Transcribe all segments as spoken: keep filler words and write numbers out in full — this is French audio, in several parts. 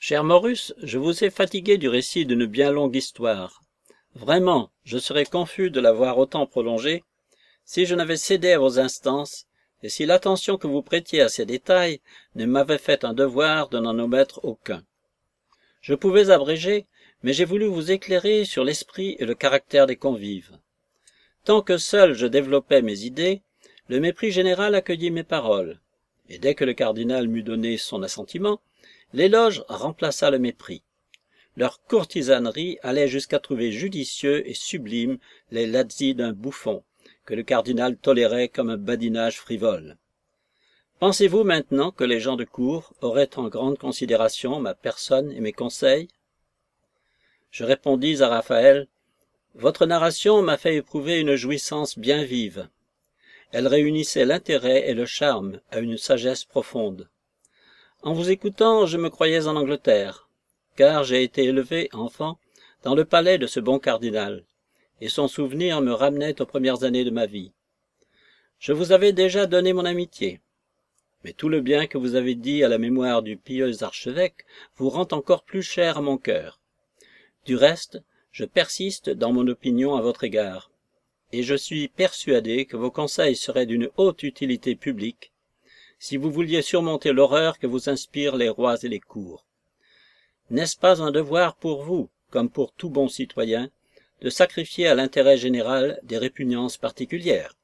Cher Morus, je vous ai fatigué du récit d'une bien longue histoire. Vraiment, je serais confus de l'avoir autant prolongée si je n'avais cédé à vos instances et si l'attention que vous prêtiez à ces détails ne m'avait fait un devoir de n'en omettre aucun. Je pouvais abréger, mais j'ai voulu vous éclairer sur l'esprit et le caractère des convives. Tant que seul je développais mes idées, le mépris général accueillit mes paroles, et dès que le cardinal m'eut donné son assentiment, l'éloge remplaça le mépris. Leur courtisanerie allait jusqu'à trouver judicieux et sublime les lazzi d'un bouffon, que le cardinal tolérait comme un badinage frivole. Pensez-vous maintenant que les gens de cour auraient en grande considération ma personne et mes conseils? Je répondis à Raphaël, « Votre narration m'a fait éprouver une jouissance bien vive. Elle réunissait l'intérêt et le charme à une sagesse profonde. En vous écoutant, je me croyais en Angleterre, car j'ai été élevé, enfant, dans le palais de ce bon cardinal, et son souvenir me ramenait aux premières années de ma vie. Je vous avais déjà donné mon amitié, mais tout le bien que vous avez dit à la mémoire du pieux archevêque vous rend encore plus cher à mon cœur. Du reste, je persiste dans mon opinion à votre égard, et je suis persuadé que vos conseils seraient d'une haute utilité publique si vous vouliez surmonter l'horreur que vous inspirent les rois et les cours. N'est-ce pas un devoir pour vous, comme pour tout bon citoyen, de sacrifier à l'intérêt général des répugnances particulières?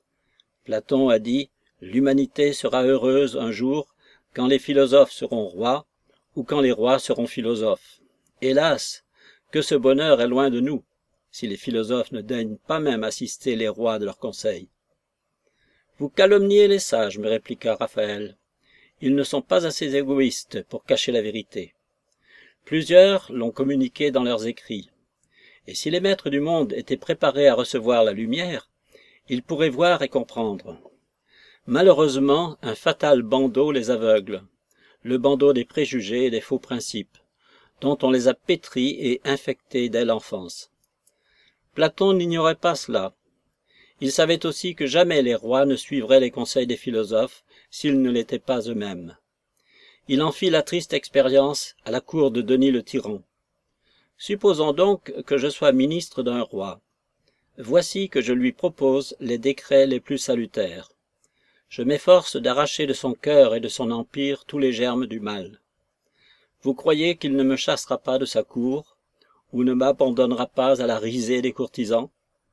Platon a dit « L'humanité sera heureuse un jour quand les philosophes seront rois ou quand les rois seront philosophes. Hélas, que ce bonheur est loin de nous, si les philosophes ne daignent pas même assister les rois de leurs conseils. » Vous calomniez les sages, me répliqua Raphaël. Ils ne sont pas assez égoïstes pour cacher la vérité. Plusieurs l'ont communiqué dans leurs écrits. Et si les maîtres du monde étaient préparés à recevoir la lumière, ils pourraient voir et comprendre. Malheureusement, un fatal bandeau les aveugle, le bandeau des préjugés et des faux principes, dont on les a pétris et infectés dès l'enfance. Platon n'ignorait pas cela. Il savait aussi que jamais les rois ne suivraient les conseils des philosophes s'ils ne l'étaient pas eux-mêmes. Il en fit la triste expérience à la cour de Denis le tyran. Supposons donc que je sois ministre d'un roi. Voici que je lui propose les décrets les plus salutaires. Je m'efforce d'arracher de son cœur et de son empire tous les germes du mal. Vous croyez qu'il ne me chassera pas de sa cour, ou ne m'abandonnera pas à la risée des courtisans?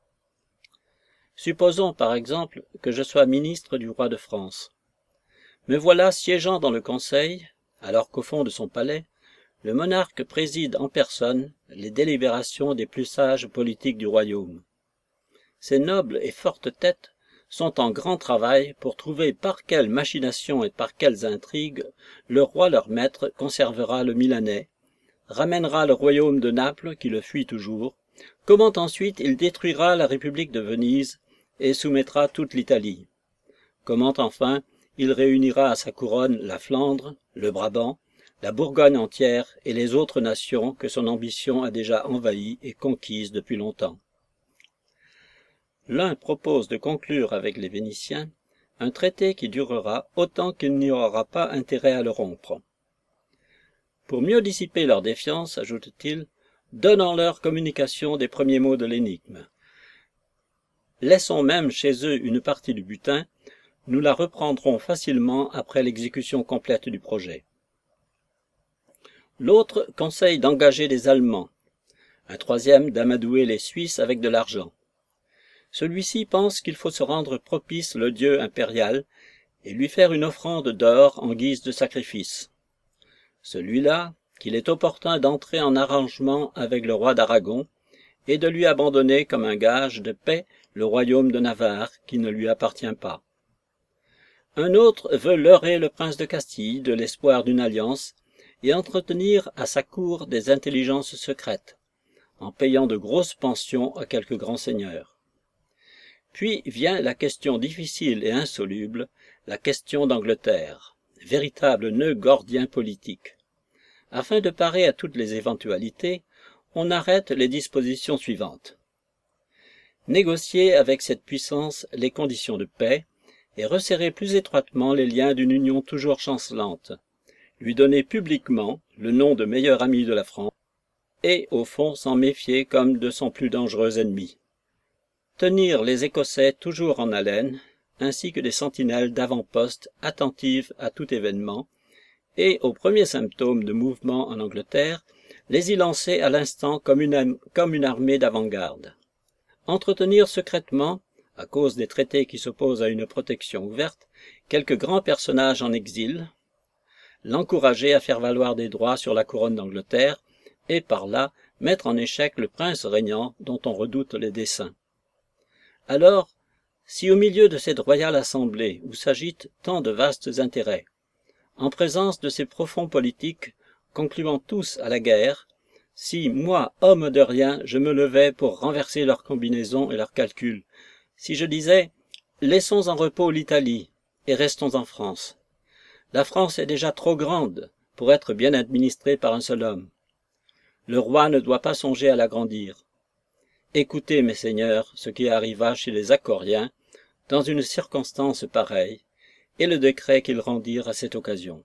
Supposons, par exemple, que je sois ministre du roi de France. Me voilà siégeant dans le conseil, alors qu'au fond de son palais, le monarque préside en personne les délibérations des plus sages politiques du royaume. Ces nobles et fortes têtes sont en grand travail pour trouver par quelles machinations et par quelles intrigues le roi leur maître conservera le Milanais, ramènera le royaume de Naples qui le fuit toujours, comment ensuite il détruira la République de Venise et soumettra toute l'Italie, comment enfin il réunira à sa couronne la Flandre, le Brabant, la Bourgogne entière et les autres nations que son ambition a déjà envahies et conquises depuis longtemps. L'un propose de conclure avec les Vénitiens un traité qui durera autant qu'il n'y aura pas intérêt à le rompre. Pour mieux dissiper leur défiance, ajoute-t-il, donnons-leur communication des premiers mots de l'énigme. Laissons même chez eux une partie du butin, nous la reprendrons facilement après l'exécution complète du projet. L'autre conseille d'engager des Allemands, un troisième d'amadouer les Suisses avec de l'argent. Celui-ci pense qu'il faut se rendre propice le dieu impérial et lui faire une offrande d'or en guise de sacrifice. Celui-là, qu'il est opportun d'entrer en arrangement avec le roi d'Aragon et de lui abandonner comme un gage de paix le royaume de Navarre qui ne lui appartient pas. Un autre veut leurrer le prince de Castille de l'espoir d'une alliance et entretenir à sa cour des intelligences secrètes, en payant de grosses pensions à quelques grands seigneurs. Puis vient la question difficile et insoluble, la question d'Angleterre, véritable nœud gordien politique. Afin de parer à toutes les éventualités, on arrête les dispositions suivantes. Négocier avec cette puissance les conditions de paix et resserrer plus étroitement les liens d'une union toujours chancelante, lui donner publiquement le nom de meilleur ami de la France, et au fond s'en méfier comme de son plus dangereux ennemi. Tenir les Écossais toujours en haleine, ainsi que des sentinelles d'avant-poste attentives à tout événement, et aux premiers symptômes de mouvement en Angleterre, les y lancer à l'instant comme une, comme une armée d'avant-garde. Entretenir secrètement, à cause des traités qui s'opposent à une protection ouverte, quelques grands personnages en exil, l'encourager à faire valoir des droits sur la couronne d'Angleterre, et par là mettre en échec le prince régnant dont on redoute les desseins. Alors, si au milieu de cette royale assemblée où s'agitent tant de vastes intérêts, en présence de ces profonds politiques concluant tous à la guerre, si moi, homme de rien, je me levais pour renverser leurs combinaisons et leurs calculs, si je disais « laissons en repos l'Italie et restons en France. La France est déjà trop grande pour être bien administrée par un seul homme. Le roi ne doit pas songer à l'agrandir. Écoutez, mes seigneurs, ce qui arriva chez les Acoriens dans une circonstance pareille, et le décret qu'ils rendirent à cette occasion.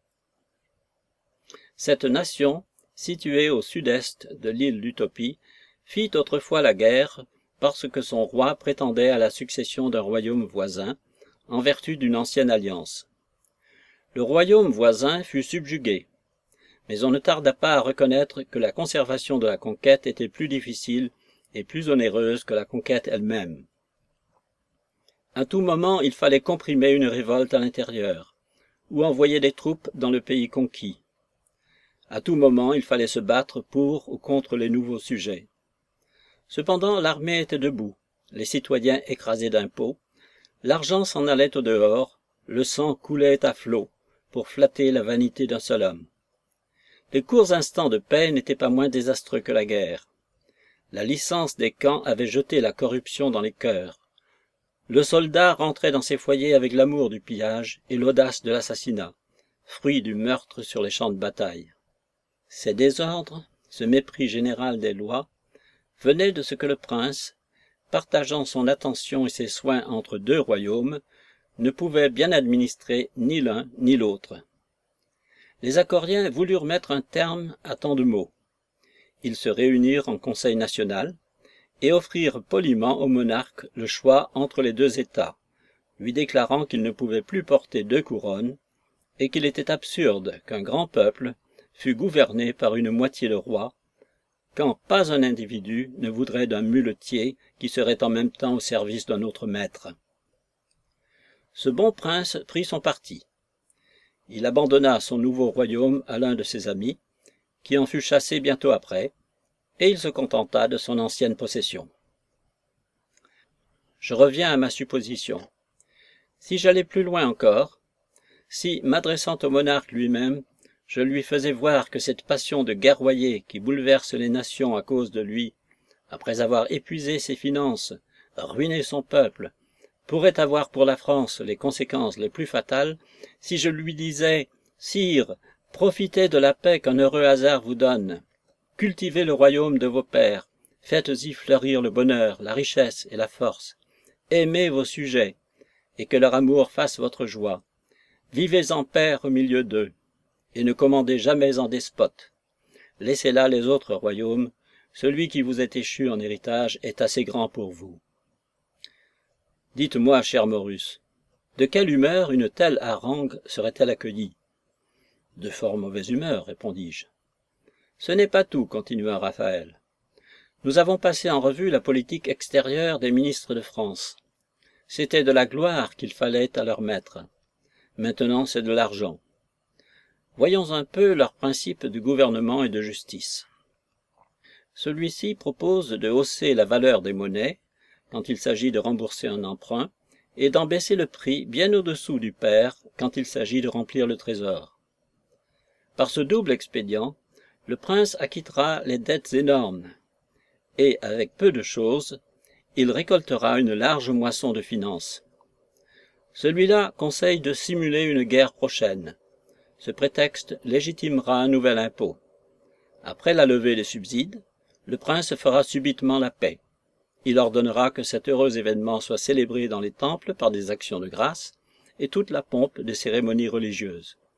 Cette nation, située au sud-est de l'île d'Utopie, fit autrefois la guerre parce que son roi prétendait à la succession d'un royaume voisin, en vertu d'une ancienne alliance. Le royaume voisin fut subjugué, mais on ne tarda pas à reconnaître que la conservation de la conquête était plus difficile et plus onéreuse que la conquête elle-même. À tout moment, il fallait comprimer une révolte à l'intérieur, ou envoyer des troupes dans le pays conquis. À tout moment, il fallait se battre pour ou contre les nouveaux sujets. Cependant, l'armée était debout, les citoyens écrasés d'impôts, l'argent s'en allait au dehors, le sang coulait à flots pour flatter la vanité d'un seul homme. Les courts instants de paix n'étaient pas moins désastreux que la guerre. La licence des camps avait jeté la corruption dans les cœurs. Le soldat rentrait dans ses foyers avec l'amour du pillage et l'audace de l'assassinat, fruit du meurtre sur les champs de bataille. Ces désordres, ce mépris général des lois, venaient de ce que le prince, partageant son attention et ses soins entre deux royaumes, ne pouvait bien administrer ni l'un ni l'autre. Les Acoriens voulurent mettre un terme à tant de maux. Ils se réunirent en conseil national et offrirent poliment au monarque le choix entre les deux États, lui déclarant qu'il ne pouvait plus porter deux couronnes et qu'il était absurde qu'un grand peuple fût gouverné par une moitié de roi, quand pas un individu ne voudrait d'un muletier qui serait en même temps au service d'un autre maître. Ce bon prince prit son parti. Il abandonna son nouveau royaume à l'un de ses amis, qui en fut chassé bientôt après, et il se contenta de son ancienne possession. Je reviens à ma supposition. Si j'allais plus loin encore, si, m'adressant au monarque lui-même, je lui faisais voir que cette passion de guerroyer qui bouleverse les nations à cause de lui, après avoir épuisé ses finances, ruiné son peuple, pourrait avoir pour la France les conséquences les plus fatales, si je lui disais « Sire, profitez de la paix qu'un heureux hasard vous donne, cultivez le royaume de vos pères, faites-y fleurir le bonheur, la richesse et la force, aimez vos sujets, et que leur amour fasse votre joie, vivez en paix au milieu d'eux, et ne commandez jamais en despote. Laissez là les autres royaumes, celui qui vous est échu en héritage est assez grand pour vous. Dites-moi, cher Maurus, de quelle humeur une telle harangue serait-elle accueillie? De fort mauvaise humeur, répondis-je. Ce n'est pas tout, continua Raphaël. Nous avons passé en revue la politique extérieure des ministres de France. C'était de la gloire qu'il fallait à leur maître. Maintenant, c'est de l'argent. Voyons un peu leurs principes de gouvernement et de justice. Celui-ci propose de hausser la valeur des monnaies, quand il s'agit de rembourser un emprunt, et d'en baisser le prix bien au-dessous du pair quand il s'agit de remplir le trésor. Par ce double expédient, le prince acquittera les dettes énormes, et, avec peu de choses, il récoltera une large moisson de finances. Celui-là conseille de simuler une guerre prochaine. Ce prétexte légitimera un nouvel impôt. Après la levée des subsides, le prince fera subitement la paix. Il ordonnera que cet heureux événement soit célébré dans les temples par des actions de grâce et toute la pompe des cérémonies religieuses.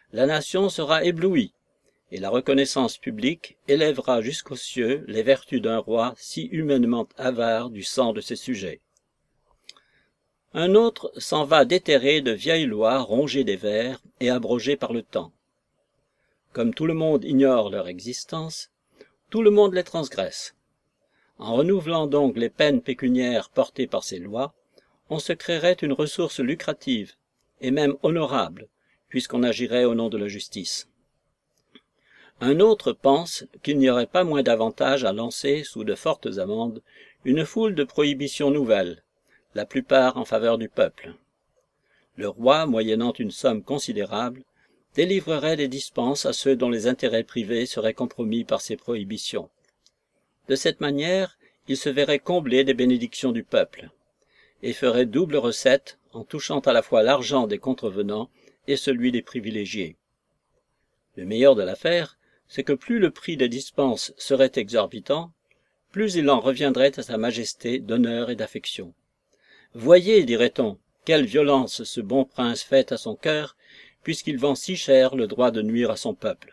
la nation sera éblouie, et la reconnaissance publique élèvera jusqu'aux cieux les vertus d'un roi si humainement avare du sang de ses sujets. Un autre s'en va déterrer de vieilles lois rongées des vers et abrogées par le temps. Comme tout le monde ignore leur existence, tout le monde les transgresse. En renouvelant donc les peines pécuniaires portées par ces lois, on se créerait une ressource lucrative, et même honorable, puisqu'on agirait au nom de la justice. Un autre pense qu'il n'y aurait pas moins d'avantage à lancer, sous de fortes amendes, une foule de prohibitions nouvelles, la plupart en faveur du peuple. Le roi, moyennant une somme considérable, délivrerait des dispenses à ceux dont les intérêts privés seraient compromis par ces prohibitions. De cette manière, il se verrait combler des bénédictions du peuple, et ferait double recette en touchant à la fois l'argent des contrevenants et celui des privilégiés. Le meilleur de l'affaire, c'est que plus le prix des dispenses serait exorbitant, plus il en reviendrait à sa majesté d'honneur et d'affection. Voyez, dirait-on, quelle violence ce bon prince fait à son cœur, puisqu'il vend si cher le droit de nuire à son peuple.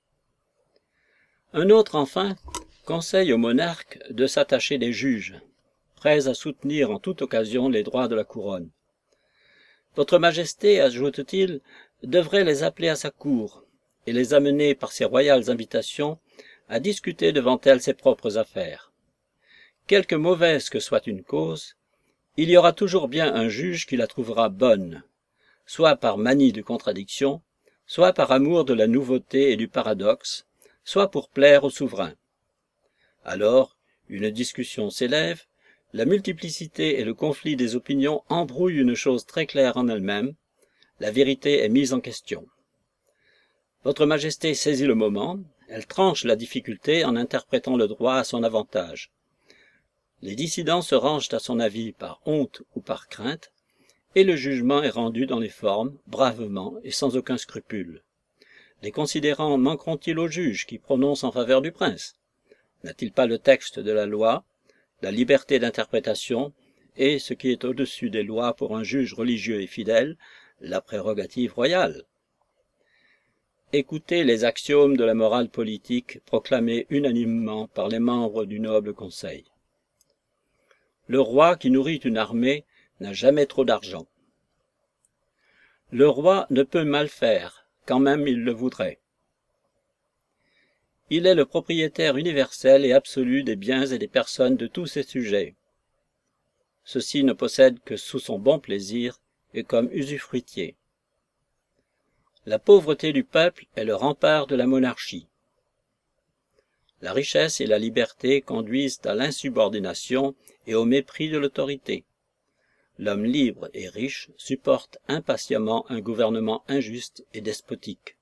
Un autre, enfin, conseille au monarque de s'attacher des juges, prêts à soutenir en toute occasion les droits de la couronne. Votre Majesté, ajoute-t-il, devrait les appeler à sa cour, et les amener par ses royales invitations à discuter devant elle ses propres affaires. Quelque mauvaise que soit une cause, il y aura toujours bien un juge qui la trouvera bonne, soit par manie de contradiction, soit par amour de la nouveauté et du paradoxe, soit pour plaire au souverain. Alors, une discussion s'élève, la multiplicité et le conflit des opinions embrouillent une chose très claire en elle-même, la vérité est mise en question. Votre Majesté saisit le moment, elle tranche la difficulté en interprétant le droit à son avantage. Les dissidents se rangent à son avis par honte ou par crainte, et le jugement est rendu dans les formes, bravement et sans aucun scrupule. Les considérants manqueront-ils au juge qui prononce en faveur du prince? N'a-t-il pas le texte de la loi, la liberté d'interprétation, et, ce qui est au-dessus des lois pour un juge religieux et fidèle, la prérogative royale? Écoutez les axiomes de la morale politique proclamés unanimement par les membres du noble conseil. Le roi qui nourrit une armée n'a jamais trop d'argent. Le roi ne peut mal faire, quand même il le voudrait. Il est le propriétaire universel et absolu des biens et des personnes de tous ses sujets. Ceux-ci ne possèdent que sous son bon plaisir et comme usufruitiers. La pauvreté du peuple est le rempart de la monarchie. La richesse et la liberté conduisent à l'insubordination et au mépris de l'autorité. L'homme libre et riche supporte impatiemment un gouvernement injuste et despotique.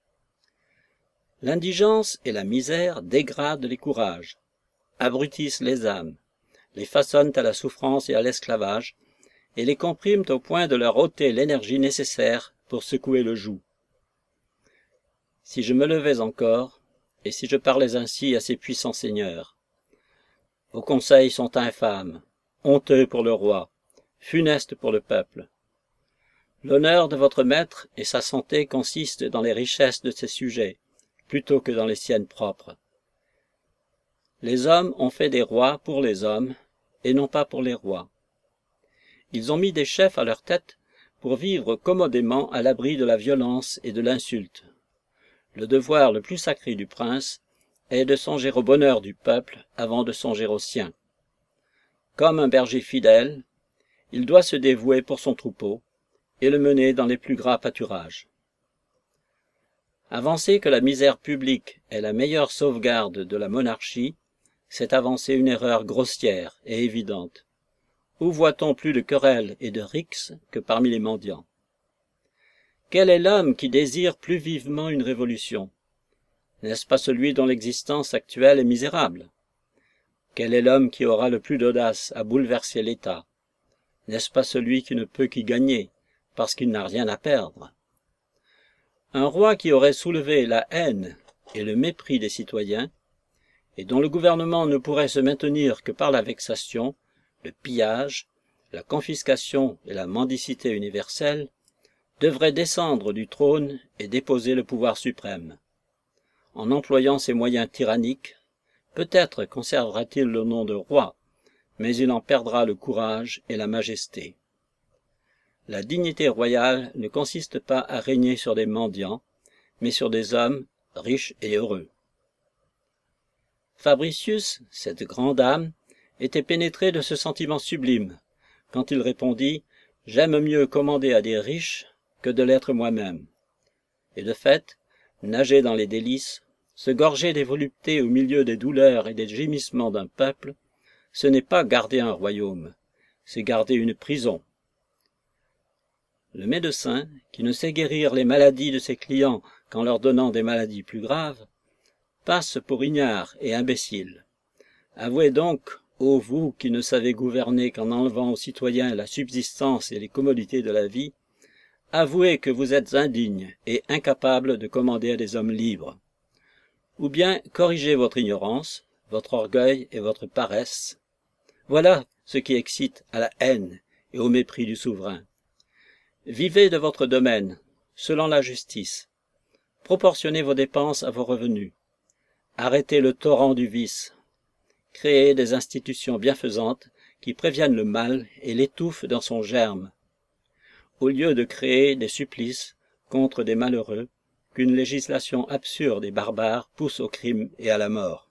L'indigence et la misère dégradent les courages, abrutissent les âmes, les façonnent à la souffrance et à l'esclavage, et les compriment au point de leur ôter l'énergie nécessaire pour secouer le joug. Si je me levais encore, et si je parlais ainsi à ces puissants seigneurs, vos conseils sont infâmes, honteux pour le roi, funestes pour le peuple. L'honneur de votre maître et sa santé consistent dans les richesses de ses sujets, plutôt que dans les siennes propres. Les hommes ont fait des rois pour les hommes, et non pas pour les rois. Ils ont mis des chefs à leur tête pour vivre commodément à l'abri de la violence et de l'insulte. Le devoir le plus sacré du prince est de songer au bonheur du peuple avant de songer au sien. Comme un berger fidèle, il doit se dévouer pour son troupeau et le mener dans les plus gras pâturages. Avancer que la misère publique est la meilleure sauvegarde de la monarchie, c'est avancer une erreur grossière et évidente. Où voit-on plus de querelles et de rixes que parmi les mendiants? Quel est l'homme qui désire plus vivement une révolution? N'est-ce pas celui dont l'existence actuelle est misérable? Quel est l'homme qui aura le plus d'audace à bouleverser l'État? N'est-ce pas celui qui ne peut qu'y gagner, parce qu'il n'a rien à perdre? Un roi qui aurait soulevé la haine et le mépris des citoyens, et dont le gouvernement ne pourrait se maintenir que par la vexation, le pillage, la confiscation et la mendicité universelle, devrait descendre du trône et déposer le pouvoir suprême. En employant ces moyens tyranniques, peut-être conservera-t-il le nom de roi, mais il en perdra le courage et la majesté. La dignité royale ne consiste pas à régner sur des mendiants, mais sur des hommes riches et heureux. Fabricius, cette grande âme, était pénétré de ce sentiment sublime, quand il répondit « J'aime mieux commander à des riches que de l'être moi-même. » Et de fait, nager dans les délices, se gorger des voluptés au milieu des douleurs et des gémissements d'un peuple, ce n'est pas garder un royaume, c'est garder une prison. Le médecin, qui ne sait guérir les maladies de ses clients qu'en leur donnant des maladies plus graves, passe pour ignare et imbécile. Avouez donc, ô vous qui ne savez gouverner qu'en enlevant aux citoyens la subsistance et les commodités de la vie, avouez que vous êtes indignes et incapables de commander à des hommes libres. Ou bien corrigez votre ignorance, votre orgueil et votre paresse. Voilà ce qui excite à la haine et au mépris du souverain. Vivez de votre domaine, selon la justice. Proportionnez vos dépenses à vos revenus. Arrêtez le torrent du vice. Créez des institutions bienfaisantes qui préviennent le mal et l'étouffent dans son germe, au lieu de créer des supplices contre des malheureux qu'une législation absurde et barbare pousse au crime et à la mort.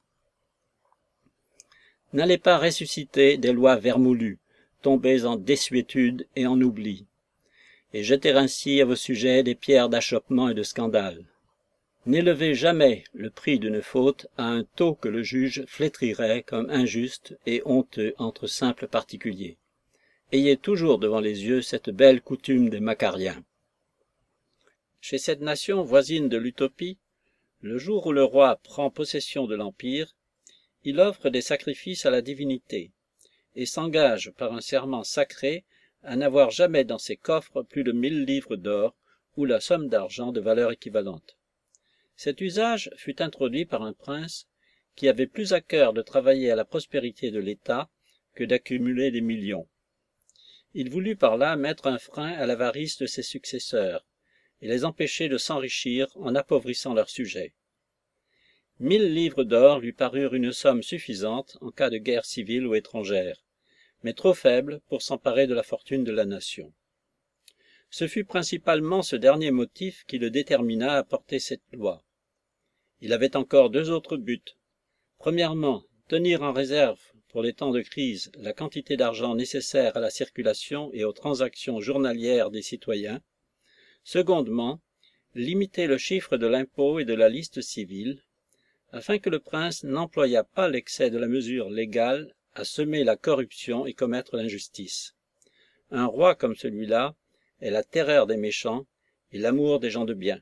N'allez pas ressusciter des lois vermoulues, tombées en désuétude et en oubli, et jeter ainsi à vos sujets des pierres d'achoppement et de scandale. N'élevez jamais le prix d'une faute à un taux que le juge flétrirait comme injuste et honteux entre simples particuliers. Ayez toujours devant les yeux cette belle coutume des Macariens. Chez cette nation voisine de l'utopie, le jour où le roi prend possession de l'empire, il offre des sacrifices à la divinité et s'engage par un serment sacré à n'avoir jamais dans ses coffres plus de mille livres d'or ou la somme d'argent de valeur équivalente. Cet usage fut introduit par un prince qui avait plus à cœur de travailler à la prospérité de l'État que d'accumuler des millions. Il voulut par là mettre un frein à l'avarice de ses successeurs et les empêcher de s'enrichir en appauvrissant leurs sujets. Mille livres d'or lui parurent une somme suffisante en cas de guerre civile ou étrangère, mais trop faible pour s'emparer de la fortune de la nation. Ce fut principalement ce dernier motif qui le détermina à porter cette loi. Il avait encore deux autres buts. Premièrement, tenir en réserve pour les temps de crise la quantité d'argent nécessaire à la circulation et aux transactions journalières des citoyens. Secondement, limiter le chiffre de l'impôt et de la liste civile, afin que le prince n'employât pas l'excès de la mesure légale à semer la corruption et commettre l'injustice. Un roi comme celui-là est la terreur des méchants et l'amour des gens de bien.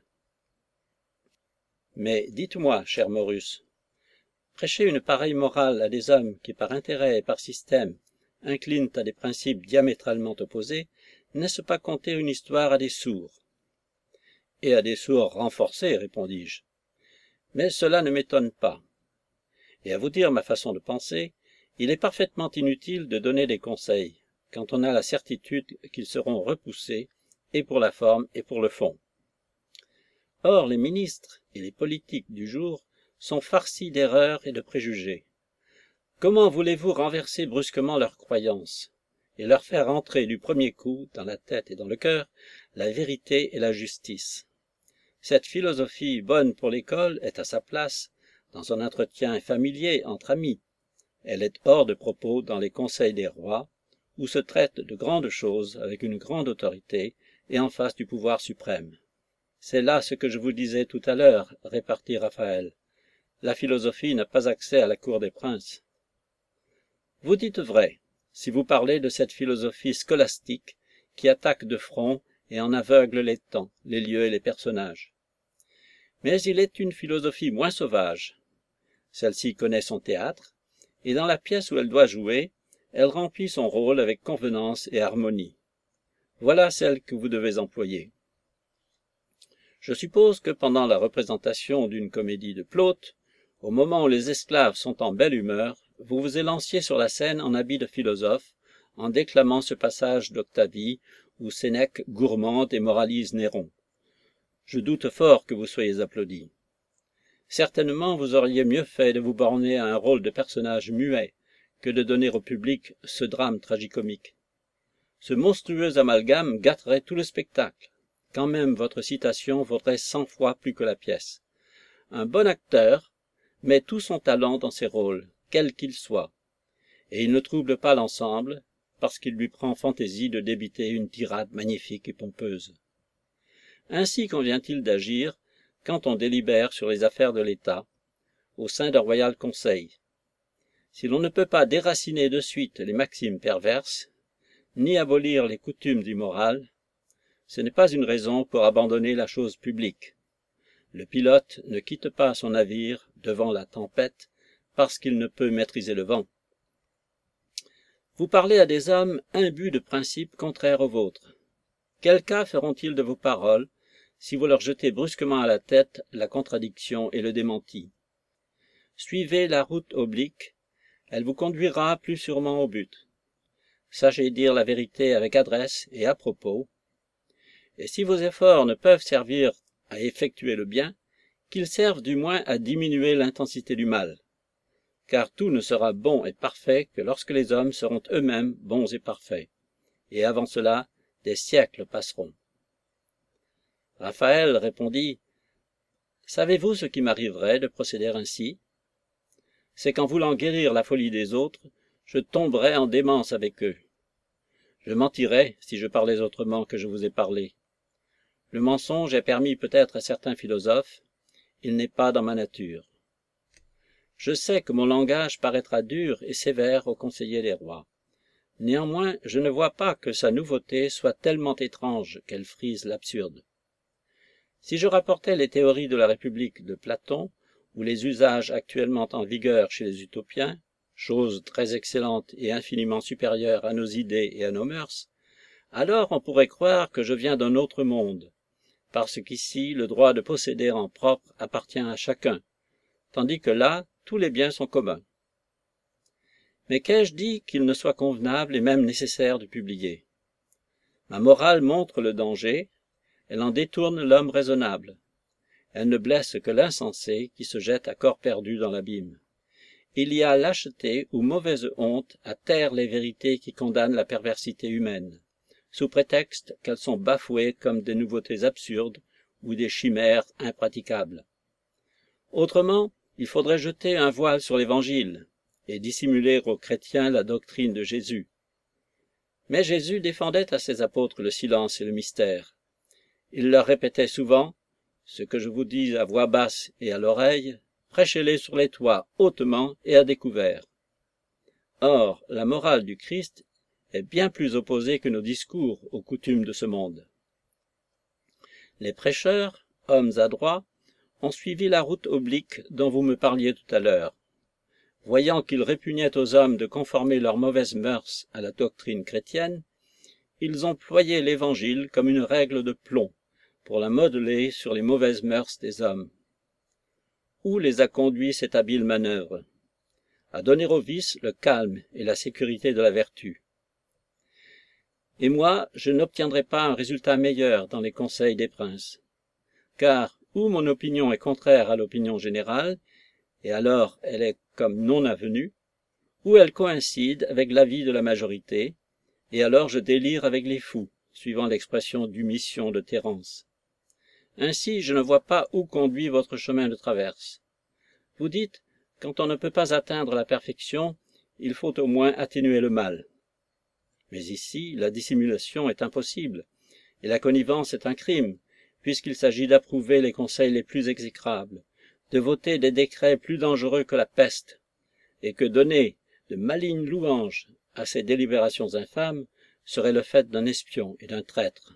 Mais dites-moi, cher Maurus, prêcher une pareille morale à des hommes qui par intérêt et par système inclinent à des principes diamétralement opposés, n'est-ce pas conter une histoire à des sourds? Et à des sourds renforcés, répondis-je. Mais cela ne m'étonne pas. Et à vous dire ma façon de penser, il est parfaitement inutile de donner des conseils, quand on a la certitude qu'ils seront repoussés, et pour la forme et pour le fond. Or, les ministres et les politiques du jour sont farcis d'erreurs et de préjugés. Comment voulez-vous renverser brusquement leurs croyances, et leur faire entrer du premier coup, dans la tête et dans le cœur, la vérité et la justice? Cette philosophie bonne pour l'école est à sa place dans un entretien familier entre amis. Elle est hors de propos dans les conseils des rois, où se traite de grandes choses avec une grande autorité et en face du pouvoir suprême. C'est là ce que je vous disais tout à l'heure, répartit Raphaël. La philosophie n'a pas accès à la cour des princes. Vous dites vrai, si vous parlez de cette philosophie scolastique qui attaque de front et en aveugle les temps, les lieux et les personnages. Mais il est une philosophie moins sauvage. Celle-ci connaît son théâtre, et dans la pièce où elle doit jouer, elle remplit son rôle avec convenance et harmonie. Voilà celle que vous devez employer. Je suppose que pendant la représentation d'une comédie de Plaute, au moment où les esclaves sont en belle humeur, vous vous élanciez sur la scène en habit de philosophe, en déclamant ce passage d'Octavie, où Sénèque gourmande et moralise Néron. Je doute fort que vous soyez applaudi. Certainement vous auriez mieux fait de vous borner à un rôle de personnage muet que de donner au public ce drame tragicomique. Ce monstrueux amalgame gâterait tout le spectacle, quand même votre citation vaudrait cent fois plus que la pièce. Un bon acteur met tout son talent dans ses rôles, quels qu'ils soient, et il ne trouble pas l'ensemble, parce qu'il lui prend fantaisie de débiter une tirade magnifique et pompeuse. Ainsi convient-il d'agir quand on délibère sur les affaires de l'État, au sein d'un royal conseil. Si l'on ne peut pas déraciner de suite les maximes perverses, ni abolir les coutumes du moral, ce n'est pas une raison pour abandonner la chose publique. Le pilote ne quitte pas son navire devant la tempête parce qu'il ne peut maîtriser le vent. Vous parlez à des hommes imbus de principes contraires aux vôtres. Quel cas feront-ils de vos paroles si vous leur jetez brusquement à la tête la contradiction et le démenti? Suivez la route oblique, elle vous conduira plus sûrement au but. Sachez dire la vérité avec adresse et à propos, et si vos efforts ne peuvent servir à effectuer le bien, qu'ils servent du moins à diminuer l'intensité du mal, car tout ne sera bon et parfait que lorsque les hommes seront eux-mêmes bons et parfaits, et avant cela, des siècles passeront. Raphaël répondit, « Savez-vous ce qui m'arriverait de procéder ainsi? C'est qu'en voulant guérir la folie des autres, je tomberais en démence avec eux. Je mentirais si je parlais autrement que je vous ai parlé. Le mensonge est permis peut-être à certains philosophes, il n'est pas dans ma nature. Je sais que mon langage paraîtra dur et sévère aux conseillers des rois. Néanmoins, je ne vois pas que sa nouveauté soit tellement étrange qu'elle frise l'absurde. Si je rapportais les théories de la République de Platon, ou les usages actuellement en vigueur chez les utopiens, chose très excellente et infiniment supérieure à nos idées et à nos mœurs, alors on pourrait croire que je viens d'un autre monde, parce qu'ici le droit de posséder en propre appartient à chacun, tandis que là, tous les biens sont communs. Mais qu'ai-je dit qu'il ne soit convenable et même nécessaire de publier? Ma morale montre le danger, elle en détourne l'homme raisonnable. Elle ne blesse que l'insensé qui se jette à corps perdu dans l'abîme. Il y a lâcheté ou mauvaise honte à taire les vérités qui condamnent la perversité humaine, sous prétexte qu'elles sont bafouées comme des nouveautés absurdes ou des chimères impraticables. Autrement, il faudrait jeter un voile sur l'Évangile et dissimuler aux chrétiens la doctrine de Jésus. Mais Jésus défendait à ses apôtres le silence et le mystère. Il leur répétait souvent, « Ce que je vous dis à voix basse et à l'oreille, prêchez-les sur les toits hautement et à découvert. » Or, la morale du Christ est bien plus opposée que nos discours aux coutumes de ce monde. Les prêcheurs, hommes adroits, ont suivi la route oblique dont vous me parliez tout à l'heure. Voyant qu'il répugnait aux hommes de conformer leurs mauvaises mœurs à la doctrine chrétienne, ils ont employé l'Évangile comme une règle de plomb pour la modeler sur les mauvaises mœurs des hommes. Où les a conduits cette habile manœuvre? À donner au vice le calme et la sécurité de la vertu. Et moi, je n'obtiendrai pas un résultat meilleur dans les conseils des princes, car ou mon opinion est contraire à l'opinion générale, et alors elle est comme non avenue, ou elle coïncide avec l'avis de la majorité, et alors je délire avec les fous, suivant l'expression du mission de Terence. Ainsi, je ne vois pas où conduit votre chemin de traverse. Vous dites, quand on ne peut pas atteindre la perfection, il faut au moins atténuer le mal. Mais ici, la dissimulation est impossible, et la connivence est un crime, puisqu'il s'agit d'approuver les conseils les plus exécrables, de voter des décrets plus dangereux que la peste, et que donner de malignes louanges à ces délibérations infâmes serait le fait d'un espion et d'un traître.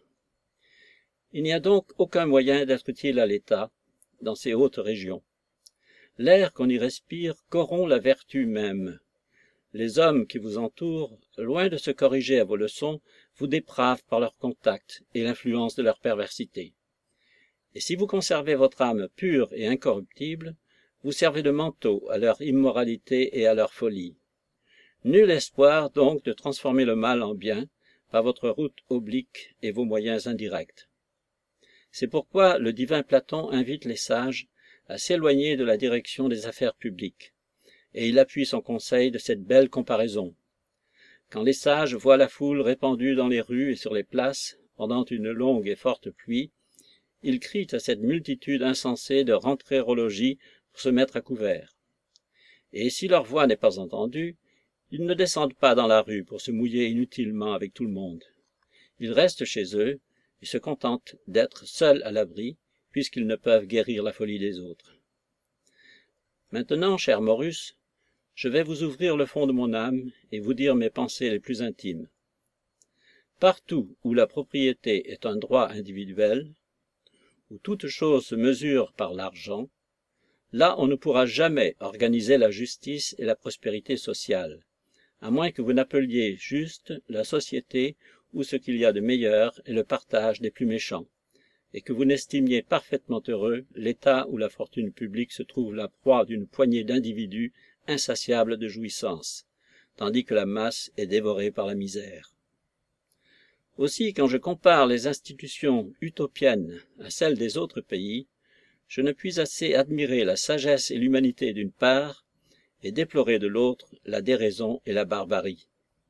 Il n'y a donc aucun moyen d'être utile à l'État dans ces hautes régions. L'air qu'on y respire corrompt la vertu même. Les hommes qui vous entourent, loin de se corriger à vos leçons, vous dépravent par leur contact et l'influence de leur perversité. Et si vous conservez votre âme pure et incorruptible, vous servez de manteau à leur immoralité et à leur folie. Nul espoir donc de transformer le mal en bien, par votre route oblique et vos moyens indirects. C'est pourquoi le divin Platon invite les sages à s'éloigner de la direction des affaires publiques, et il appuie son conseil de cette belle comparaison. Quand les sages voient la foule répandue dans les rues et sur les places pendant une longue et forte pluie, ils crient à cette multitude insensée de rentrer au logis pour se mettre à couvert. Et si leur voix n'est pas entendue, ils ne descendent pas dans la rue pour se mouiller inutilement avec tout le monde. Ils restent chez eux et se contentent d'être seuls à l'abri, puisqu'ils ne peuvent guérir la folie des autres. Maintenant, cher Morus, je vais vous ouvrir le fond de mon âme et vous dire mes pensées les plus intimes. Partout où la propriété est un droit individuel, où toute chose se mesure par l'argent, là on ne pourra jamais organiser la justice et la prospérité sociale, à moins que vous n'appeliez juste la société où ce qu'il y a de meilleur est le partage des plus méchants, et que vous n'estimiez parfaitement heureux l'état où la fortune publique se trouve la proie d'une poignée d'individus insatiables de jouissance, tandis que la masse est dévorée par la misère. Aussi, quand je compare les institutions utopiennes à celles des autres pays, je ne puis assez admirer la sagesse et l'humanité d'une part, et déplorer de l'autre la déraison et la barbarie.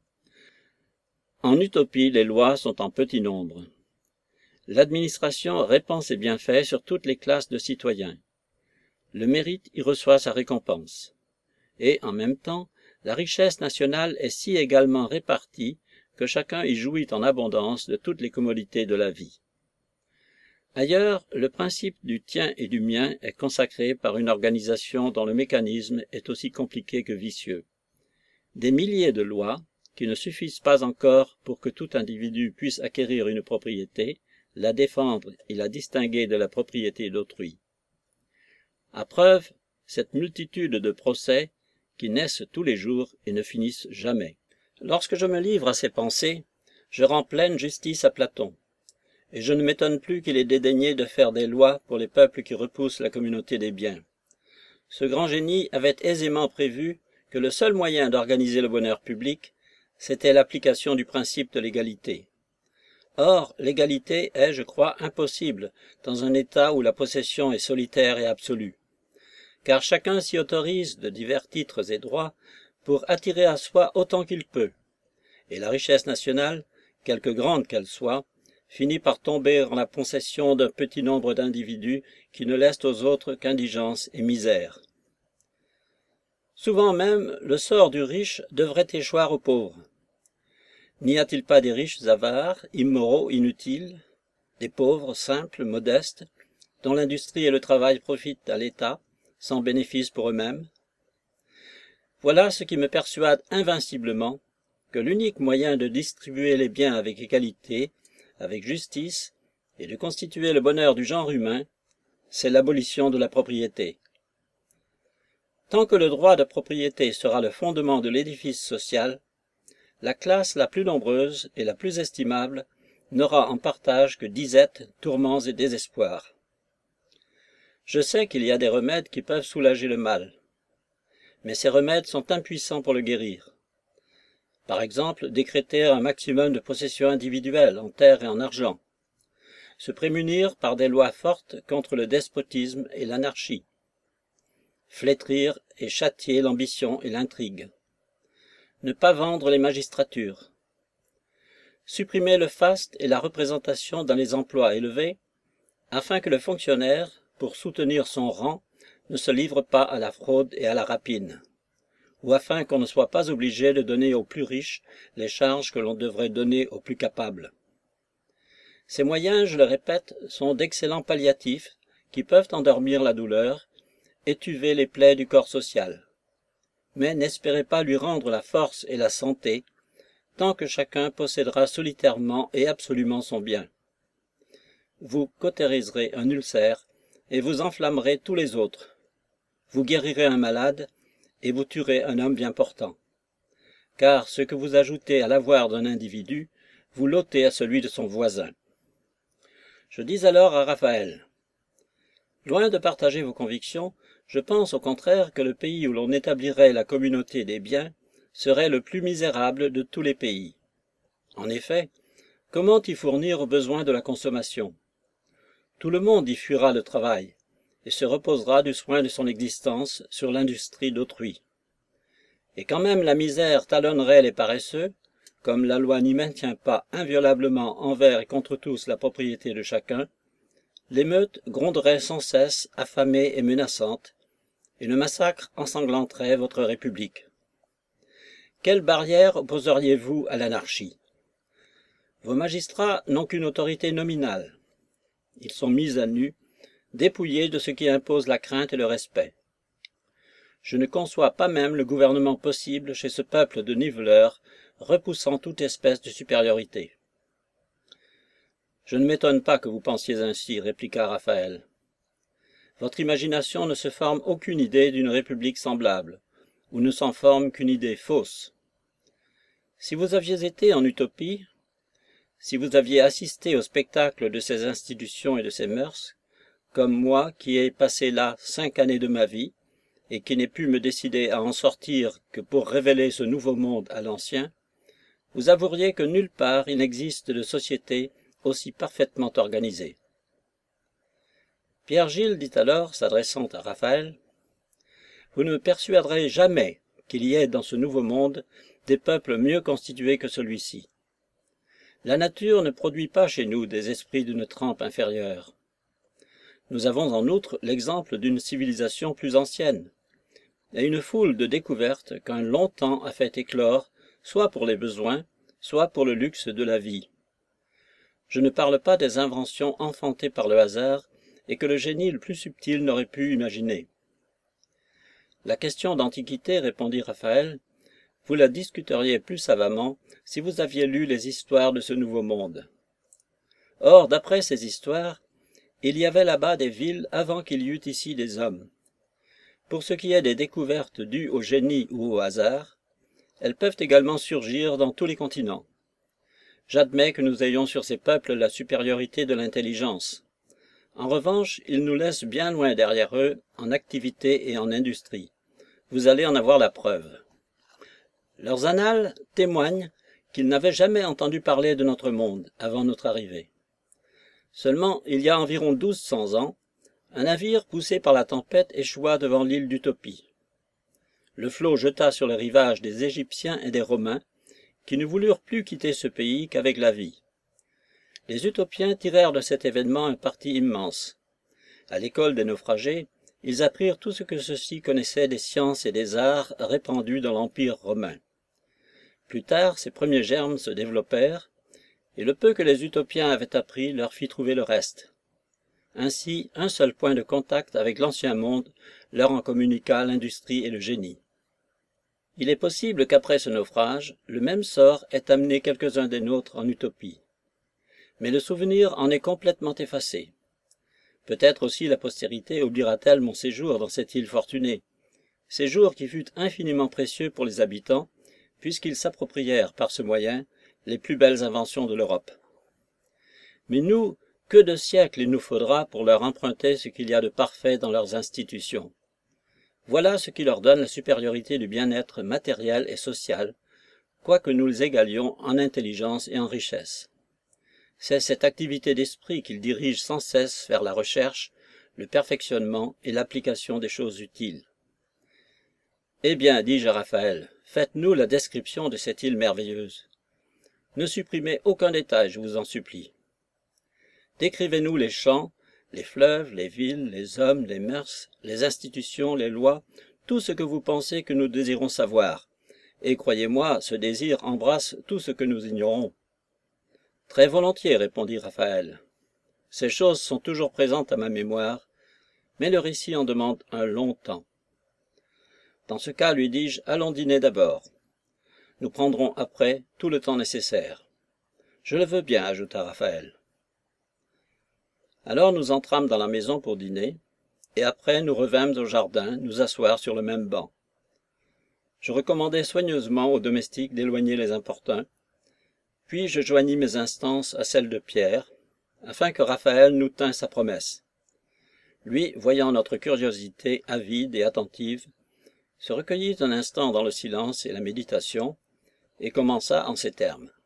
En utopie, les lois sont en petit nombre. L'administration répand ses bienfaits sur toutes les classes de citoyens. Le mérite y reçoit sa récompense. Et, en même temps, la richesse nationale est si également répartie que chacun y jouit en abondance de toutes les commodités de la vie. Ailleurs, le principe du tien et du mien est consacré par une organisation dont le mécanisme est aussi compliqué que vicieux. Des milliers de lois, qui ne suffisent pas encore pour que tout individu puisse acquérir une propriété, la défendre et la distinguer de la propriété d'autrui. À preuve, cette multitude de procès qui naissent tous les jours et ne finissent jamais. Lorsque je me livre à ces pensées, je rends pleine justice à Platon, et je ne m'étonne plus qu'il ait dédaigné de faire des lois pour les peuples qui repoussent la communauté des biens. Ce grand génie avait aisément prévu que le seul moyen d'organiser le bonheur public, c'était l'application du principe de l'égalité. Or, l'égalité est, je crois, impossible dans un État où la possession est solitaire et absolue, car chacun s'y autorise de divers titres et droits pour attirer à soi autant qu'il peut, et la richesse nationale, quelque grande qu'elle soit, finit par tomber en la possession d'un petit nombre d'individus qui ne laissent aux autres qu'indigence et misère. Souvent même, le sort du riche devrait échoir aux pauvres. N'y a-t-il pas des riches avares, immoraux, inutiles, des pauvres, simples, modestes, dont l'industrie et le travail profitent à l'État, sans bénéfice pour eux-mêmes? Voilà ce qui me persuade invinciblement que l'unique moyen de distribuer les biens avec égalité, avec justice, et de constituer le bonheur du genre humain, c'est l'abolition de la propriété. Tant que le droit de propriété sera le fondement de l'édifice social, la classe la plus nombreuse et la plus estimable n'aura en partage que disettes, tourments et désespoirs. Je sais qu'il y a des remèdes qui peuvent soulager le mal, mais ces remèdes sont impuissants pour le guérir. Par exemple, décréter un maximum de possessions individuelles en terre et en argent, se prémunir par des lois fortes contre le despotisme et l'anarchie, flétrir et châtier l'ambition et l'intrigue, ne pas vendre les magistratures, supprimer le faste et la représentation dans les emplois élevés, afin que le fonctionnaire, pour soutenir son rang, ne se livre pas à la fraude et à la rapine, ou afin qu'on ne soit pas obligé de donner aux plus riches les charges que l'on devrait donner aux plus capables. Ces moyens, je le répète, sont d'excellents palliatifs qui peuvent endormir la douleur, étuver les plaies du corps social. Mais n'espérez pas lui rendre la force et la santé, tant que chacun possédera solitairement et absolument son bien. Vous cautériserez un ulcère, et vous enflammerez tous les autres. Vous guérirez un malade, et vous tuerez un homme bien portant. Car ce que vous ajoutez à l'avoir d'un individu, vous l'ôtez à celui de son voisin. Je dis alors à Raphaël, loin de partager vos convictions, je pense au contraire que le pays où l'on établirait la communauté des biens serait le plus misérable de tous les pays. En effet, comment y fournir aux besoins de la consommation? Tout le monde y fuira le travail, et se reposera du soin de son existence sur l'industrie d'autrui. Et quand même la misère talonnerait les paresseux, comme la loi n'y maintient pas inviolablement envers et contre tous la propriété de chacun, l'émeute gronderait sans cesse, affamée et menaçante, et le massacre ensanglanterait votre République. Quelle barrière opposeriez-vous à l'anarchie? Vos magistrats n'ont qu'une autorité nominale. Ils sont mis à nu, dépouillés de ce qui impose la crainte et le respect. Je ne conçois pas même le gouvernement possible chez ce peuple de niveleurs, repoussant toute espèce de supériorité. Je ne m'étonne pas que vous pensiez ainsi, répliqua Raphaël. Votre imagination ne se forme aucune idée d'une république semblable, ou ne s'en forme qu'une idée fausse. Si vous aviez été en utopie, si vous aviez assisté au spectacle de ces institutions et de ces mœurs, comme moi qui ai passé là cinq années de ma vie, et qui n'ai pu me décider à en sortir que pour révéler ce nouveau monde à l'ancien, vous avoueriez que nulle part il n'existe de société aussi parfaitement organisée. Pierre-Gilles dit alors, s'adressant à Raphaël, « Vous ne me persuaderez jamais qu'il y ait dans ce nouveau monde des peuples mieux constitués que celui-ci. La nature ne produit pas chez nous des esprits d'une trempe inférieure. Nous avons en outre l'exemple d'une civilisation plus ancienne, et une foule de découvertes qu'un long temps a fait éclore, soit pour les besoins, soit pour le luxe de la vie. Je ne parle pas des inventions enfantées par le hasard et que le génie le plus subtil n'aurait pu imaginer. La question d'Antiquité, répondit Raphaël, vous la discuteriez plus savamment si vous aviez lu les histoires de ce nouveau monde. Or, d'après ces histoires, il y avait là-bas des villes avant qu'il y eût ici des hommes. Pour ce qui est des découvertes dues au génie ou au hasard, elles peuvent également surgir dans tous les continents. J'admets que nous ayons sur ces peuples la supériorité de l'intelligence. En revanche, ils nous laissent bien loin derrière eux en activité et en industrie. Vous allez en avoir la preuve. Leurs annales témoignent qu'ils n'avaient jamais entendu parler de notre monde avant notre arrivée. Seulement, il y a environ douze cents ans, un navire poussé par la tempête échoua devant l'île d'Utopie. Le flot jeta sur le rivage des Égyptiens et des Romains, qui ne voulurent plus quitter ce pays qu'avec la vie. Les Utopiens tirèrent de cet événement un parti immense. À l'école des naufragés, ils apprirent tout ce que ceux-ci connaissaient des sciences et des arts répandus dans l'Empire romain. Plus tard, ces premiers germes se développèrent, et le peu que les Utopiens avaient appris leur fit trouver le reste. Ainsi, un seul point de contact avec l'ancien monde leur en communiqua l'industrie et le génie. Il est possible qu'après ce naufrage, le même sort ait amené quelques-uns des nôtres en Utopie. Mais le souvenir en est complètement effacé. Peut-être aussi la postérité oubliera-t-elle mon séjour dans cette île fortunée, séjour qui fut infiniment précieux pour les habitants, puisqu'ils s'approprièrent par ce moyen les plus belles inventions de l'Europe. Mais nous, que de siècles il nous faudra pour leur emprunter ce qu'il y a de parfait dans leurs institutions. Voilà ce qui leur donne la supériorité du bien-être matériel et social, quoique nous les égalions en intelligence et en richesse. C'est cette activité d'esprit qu'ils dirigent sans cesse vers la recherche, le perfectionnement et l'application des choses utiles. Eh bien, dis-je à Raphaël, faites-nous la description de cette île merveilleuse. Ne supprimez aucun détail, je vous en supplie. Décrivez-nous les champs, les fleuves, les villes, les hommes, les mœurs, les institutions, les lois, tout ce que vous pensez que nous désirons savoir. Et croyez-moi, ce désir embrasse tout ce que nous ignorons. Très volontiers, répondit Raphaël. Ces choses sont toujours présentes à ma mémoire, mais le récit en demande un long temps. Dans ce cas, lui dis-je, allons dîner d'abord. Nous prendrons après tout le temps nécessaire. Je le veux bien, ajouta Raphaël. Alors nous entrâmes dans la maison pour dîner, et après nous revînmes au jardin, nous asseoir sur le même banc. Je recommandai soigneusement aux domestiques d'éloigner les importuns, puis je joignis mes instances à celles de Pierre, afin que Raphaël nous tînt sa promesse. Lui, voyant notre curiosité avide et attentive, se recueillit un instant dans le silence et la méditation, et commença en ces termes.